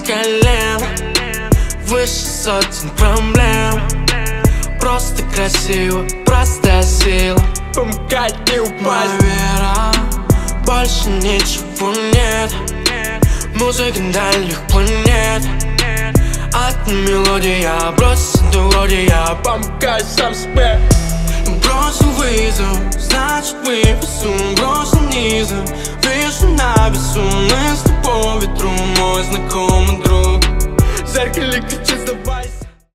колен, выше сотен проблем. Просто красиво, простая сила помогать не упасть. Моя вера, больше ничего нет. Музыка дальних планет. Одна мелодия, бросил дуродия, помогай сам себе. Бросил вызов, значит выпису. Бросил низом, вижу на весу. Мы с тобой ветру, мой знакомый друг. В зеркале чисто